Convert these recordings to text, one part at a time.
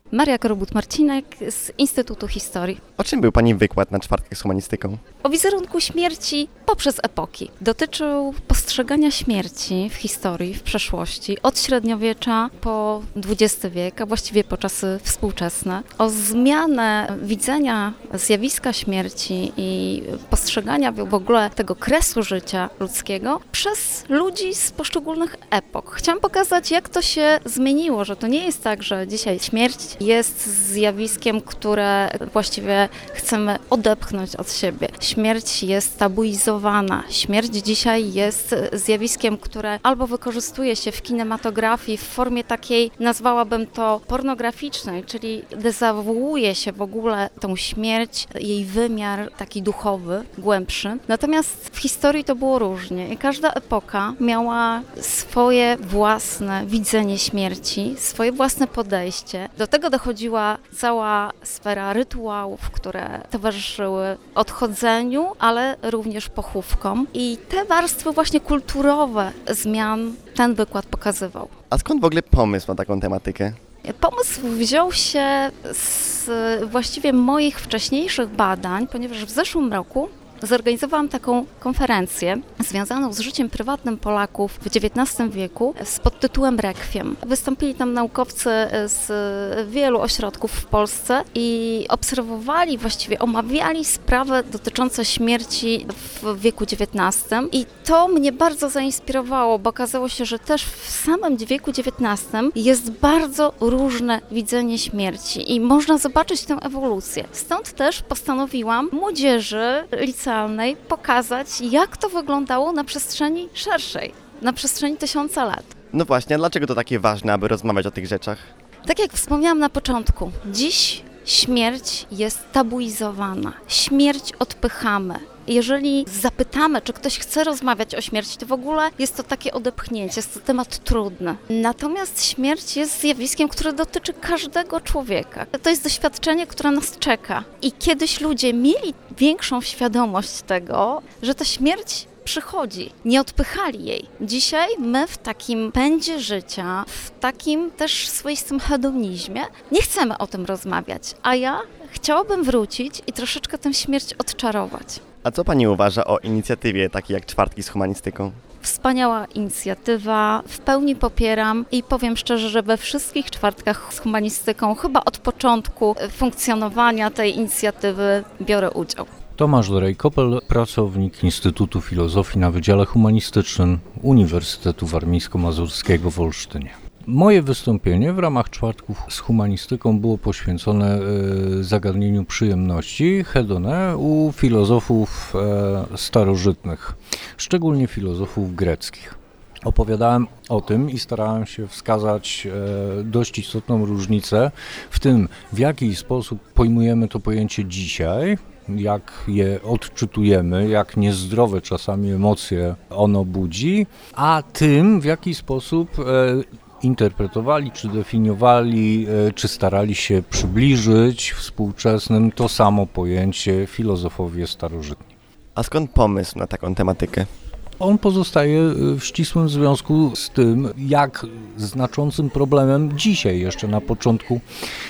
Maria Korobut-Marcinek z Instytutu Historii. O czym był Pani wykład na czwartkach z humanistyką? O wizerunku śmierci poprzez epoki. Dotyczył postrzegania śmierci w historii, w przeszłości, od średniowiecza po XX wiek, a właściwie po czasy współczesne. O zmianę widzenia zjawiska śmierci i postrzegania w ogóle tego kresu życia ludzkiego przez ludzi z poszczególnych epok. Chciałam pokazać, jak to się zmieniło, że to nie jest tak, że dzisiaj śmierć jest zjawiskiem, które właściwie chcemy odepchnąć od siebie. Śmierć jest tabuizowana. Śmierć dzisiaj jest zjawiskiem, które albo wykorzystuje się w kinematografii w formie takiej, nazwałabym to pornograficznej, czyli dezawuuje się w ogóle tą śmierć, jej wymiar taki duchowy, głębszy. Natomiast w historii to było różnie i każda epoka miała swoje własne widzenie śmierci, swoje własne podejście. Do tego dochodziła cała sfera rytuałów, które towarzyszyły odchodzeniu, ale również pochówkom. I te warstwy właśnie kulturowe zmian ten wykład pokazywał. A skąd w ogóle pomysł na taką tematykę? Pomysł wziął się z właściwie moich wcześniejszych badań, ponieważ w zeszłym roku zorganizowałam taką konferencję związaną z życiem prywatnym Polaków w XIX wieku z podtytułem Rekwiem. Wystąpili tam naukowcy z wielu ośrodków w Polsce i obserwowali, właściwie omawiali sprawy dotyczące śmierci w wieku XIX i to mnie bardzo zainspirowało, bo okazało się, że też w samym wieku XIX jest bardzo różne widzenie śmierci i można zobaczyć tę ewolucję. Stąd też postanowiłam młodzieży licealnej pokazać, jak to wyglądało na przestrzeni szerszej, na przestrzeni 1000 lat. No właśnie, a dlaczego to takie ważne, aby rozmawiać o tych rzeczach? Tak jak wspomniałam na początku, dziś śmierć jest tabuizowana, śmierć odpychamy. Jeżeli zapytamy, czy ktoś chce rozmawiać o śmierci, to w ogóle jest to takie odepchnięcie, jest to temat trudny. Natomiast śmierć jest zjawiskiem, które dotyczy każdego człowieka. To jest doświadczenie, które nas czeka. I kiedyś ludzie mieli większą świadomość tego, że ta śmierć przychodzi, nie odpychali jej. Dzisiaj my w takim pędzie życia, w takim też swoistym hedonizmie nie chcemy o tym rozmawiać, a ja chciałabym wrócić i troszeczkę tę śmierć odczarować. A co Pani uważa o inicjatywie takiej jak czwartki z humanistyką? Wspaniała inicjatywa, w pełni popieram i powiem szczerze, że we wszystkich czwartkach z humanistyką chyba od początku funkcjonowania tej inicjatywy biorę udział. Tomasz Dorejkopel, pracownik Instytutu Filozofii na Wydziale Humanistycznym Uniwersytetu Warmińsko-Mazurskiego w Olsztynie. Moje wystąpienie w ramach czwartków z humanistyką było poświęcone zagadnieniu przyjemności, hedone, u filozofów starożytnych, szczególnie filozofów greckich. Opowiadałem o tym i starałem się wskazać dość istotną różnicę w tym, w jaki sposób pojmujemy to pojęcie dzisiaj, jak je odczytujemy, jak niezdrowe czasami emocje ono budzi, a tym, w jaki sposób interpretowali, czy definiowali, czy starali się przybliżyć współczesnym to samo pojęcie filozofowie starożytni. A skąd pomysł na taką tematykę? On pozostaje w ścisłym związku z tym, jak znaczącym problemem dzisiaj, jeszcze na początku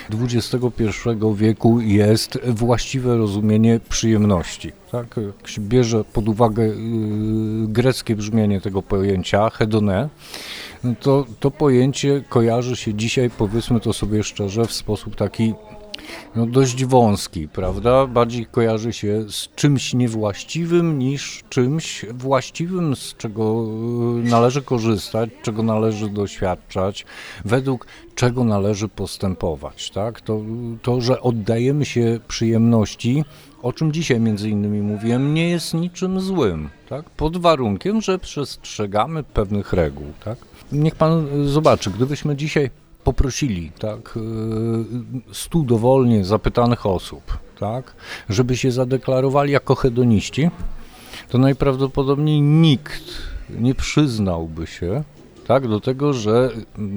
XXI wieku, jest właściwe rozumienie przyjemności. Tak? Jak się bierze pod uwagę greckie brzmienie tego pojęcia, hedone, to pojęcie kojarzy się dzisiaj, powiedzmy to sobie szczerze, w sposób taki dość wąski, prawda? Bardziej kojarzy się z czymś niewłaściwym niż czymś właściwym, z czego należy korzystać, czego należy doświadczać, według czego należy postępować, tak? To, że oddajemy się przyjemności, o czym dzisiaj między innymi mówiłem, nie jest niczym złym, tak? Pod warunkiem, że przestrzegamy pewnych reguł, tak? Niech pan zobaczy, gdybyśmy dzisiaj poprosili, tak, 100 dowolnie zapytanych osób, tak, żeby się zadeklarowali jako hedoniści, to najprawdopodobniej nikt nie przyznałby się, tak, do tego, że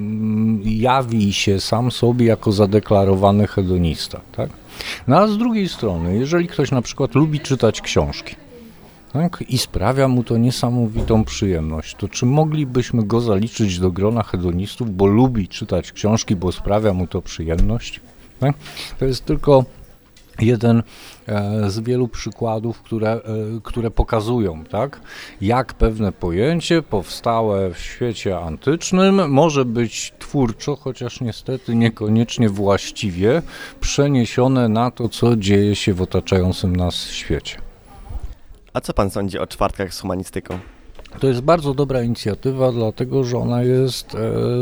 jawi się sam sobie jako zadeklarowany hedonista, tak. No a z drugiej strony, jeżeli ktoś na przykład lubi czytać książki, tak? I sprawia mu to niesamowitą przyjemność. To czy moglibyśmy go zaliczyć do grona hedonistów, bo lubi czytać książki, bo sprawia mu to przyjemność? Tak? To jest tylko jeden z wielu przykładów, które pokazują, tak, jak pewne pojęcie powstałe w świecie antycznym może być twórczo, chociaż niestety niekoniecznie właściwie przeniesione na to, co dzieje się w otaczającym nas świecie. A co pan sądzi o czwartkach z humanistyką? To jest bardzo dobra inicjatywa, dlatego że ona jest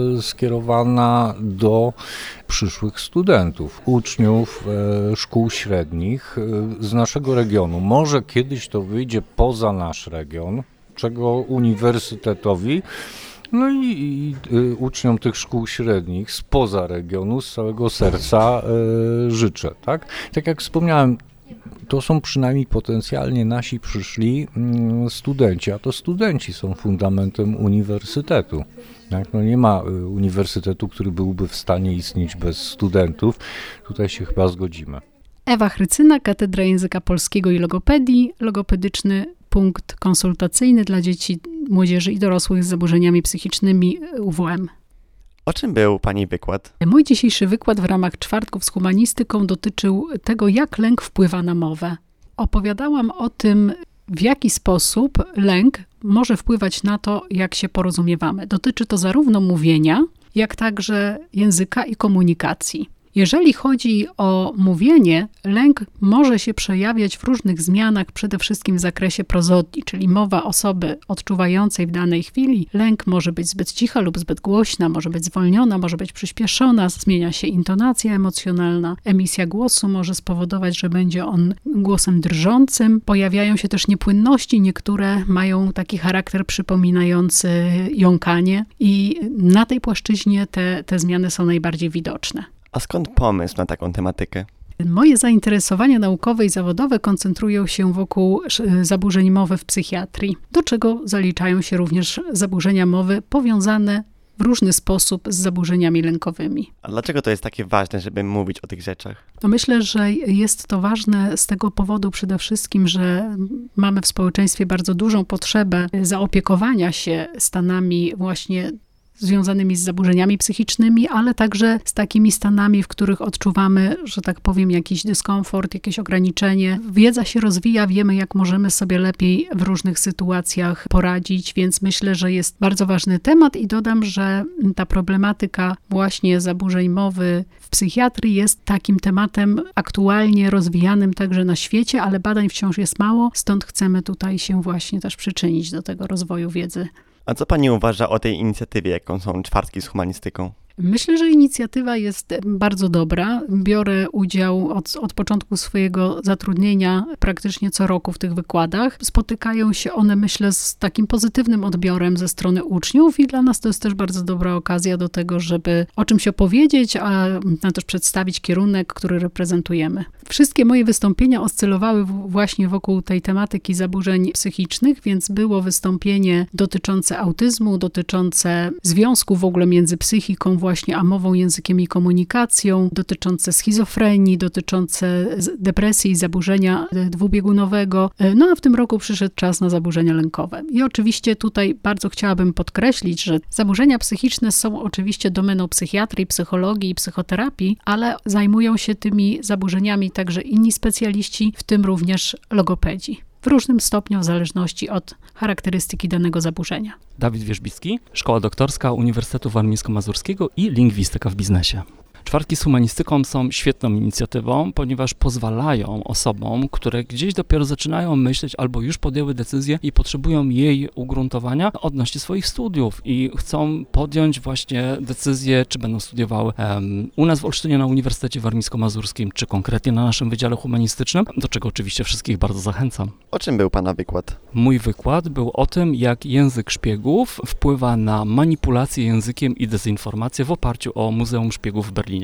skierowana do przyszłych studentów, uczniów szkół średnich z naszego regionu. Może kiedyś to wyjdzie poza nasz region, czego uniwersytetowi, no i uczniom tych szkół średnich spoza regionu z całego serca życzę. Tak jak wspomniałem, to są przynajmniej potencjalnie nasi przyszli studenci, a to studenci są fundamentem uniwersytetu. Tak? No nie ma uniwersytetu, który byłby w stanie istnieć bez studentów. Tutaj się chyba zgodzimy. Ewa Chrycyna, Katedra Języka Polskiego i Logopedii, logopedyczny punkt konsultacyjny dla dzieci, młodzieży i dorosłych z zaburzeniami psychicznymi UWM. O czym był pani wykład? Mój dzisiejszy wykład w ramach czwartków z humanistyką dotyczył tego, jak lęk wpływa na mowę. Opowiadałam o tym, w jaki sposób lęk może wpływać na to, jak się porozumiewamy. Dotyczy to zarówno mówienia, jak także języka i komunikacji. Jeżeli chodzi o mówienie, lęk może się przejawiać w różnych zmianach, przede wszystkim w zakresie prozodii, czyli mowa osoby odczuwającej w danej chwili. Lęk może być zbyt cicha lub zbyt głośna, może być zwolniona, może być przyspieszona, zmienia się intonacja emocjonalna, emisja głosu może spowodować, że będzie on głosem drżącym. Pojawiają się też niepłynności, niektóre mają taki charakter przypominający jąkanie i na tej płaszczyźnie te zmiany są najbardziej widoczne. A skąd pomysł na taką tematykę? Moje zainteresowania naukowe i zawodowe koncentrują się wokół zaburzeń mowy w psychiatrii, do czego zaliczają się również zaburzenia mowy powiązane w różny sposób z zaburzeniami lękowymi. A dlaczego to jest takie ważne, żeby mówić o tych rzeczach? No myślę, że jest to ważne z tego powodu przede wszystkim, że mamy w społeczeństwie bardzo dużą potrzebę zaopiekowania się stanami właśnie związanymi z zaburzeniami psychicznymi, ale także z takimi stanami, w których odczuwamy, że tak powiem, jakiś dyskomfort, jakieś ograniczenie. Wiedza się rozwija, wiemy, jak możemy sobie lepiej w różnych sytuacjach poradzić, więc myślę, że jest bardzo ważny temat i dodam, że ta problematyka właśnie zaburzeń mowy w psychiatrii jest takim tematem aktualnie rozwijanym także na świecie, ale badań wciąż jest mało, stąd chcemy tutaj się właśnie też przyczynić do tego rozwoju wiedzy. A co pani uważa o tej inicjatywie, jaką są czwartki z humanistyką? Myślę, że inicjatywa jest bardzo dobra. Biorę udział od początku swojego zatrudnienia praktycznie co roku w tych wykładach. Spotykają się one, myślę, z takim pozytywnym odbiorem ze strony uczniów i dla nas to jest też bardzo dobra okazja do tego, żeby o czymś opowiedzieć, a też przedstawić kierunek, który reprezentujemy. Wszystkie moje wystąpienia oscylowały właśnie wokół tej tematyki zaburzeń psychicznych, więc było wystąpienie dotyczące autyzmu, dotyczące związku w ogóle między psychiką właśnie a mową, językiem i komunikacją, dotyczące schizofrenii, dotyczące depresji i zaburzenia dwubiegunowego. No a w tym roku przyszedł czas na zaburzenia lękowe. I oczywiście tutaj bardzo chciałabym podkreślić, że zaburzenia psychiczne są oczywiście domeną psychiatrii, psychologii i psychoterapii, ale zajmują się tymi zaburzeniami także inni specjaliści, w tym również logopedzi. W różnym stopniu, w zależności od charakterystyki danego zaburzenia. Dawid Wierzbicki, Szkoła Doktorska Uniwersytetu Warmińsko-Mazurskiego i Lingwistyka w biznesie. Czwartki z humanistyką są świetną inicjatywą, ponieważ pozwalają osobom, które gdzieś dopiero zaczynają myśleć albo już podjęły decyzję i potrzebują jej ugruntowania odnośnie swoich studiów i chcą podjąć właśnie decyzję, czy będą studiowały u nas w Olsztynie na Uniwersytecie Warmińsko-Mazurskim, czy konkretnie na naszym Wydziale Humanistycznym, do czego oczywiście wszystkich bardzo zachęcam. O czym był pana wykład? Mój wykład był o tym, jak język szpiegów wpływa na manipulację językiem i dezinformację w oparciu o Muzeum Szpiegów w Berlinie.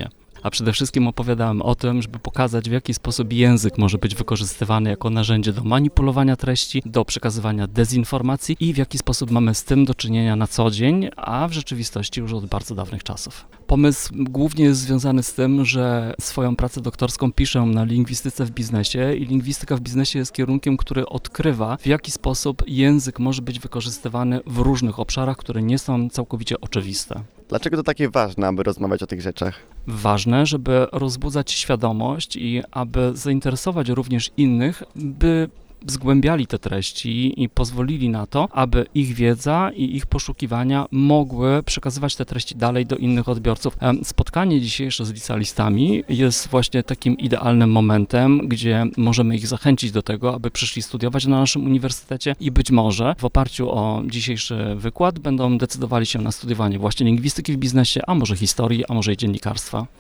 a przede wszystkim opowiadałem o tym, żeby pokazać, w jaki sposób język może być wykorzystywany jako narzędzie do manipulowania treści, do przekazywania dezinformacji i w jaki sposób mamy z tym do czynienia na co dzień, a w rzeczywistości już od bardzo dawnych czasów. Pomysł głównie jest związany z tym, że swoją pracę doktorską piszę na lingwistyce w biznesie i lingwistyka w biznesie jest kierunkiem, który odkrywa, w jaki sposób język może być wykorzystywany w różnych obszarach, które nie są całkowicie oczywiste. Dlaczego to takie ważne, aby rozmawiać o tych rzeczach? Ważne, żeby rozbudzać świadomość i aby zainteresować również innych, by zgłębiali te treści i pozwolili na to, aby ich wiedza i ich poszukiwania mogły przekazywać te treści dalej do innych odbiorców. Spotkanie dzisiejsze z licealistami jest właśnie takim idealnym momentem, gdzie możemy ich zachęcić do tego, aby przyszli studiować na naszym uniwersytecie i być może w oparciu o dzisiejszy wykład będą decydowali się na studiowanie właśnie lingwistyki w biznesie, a może historii, a może i dziennikarstwa.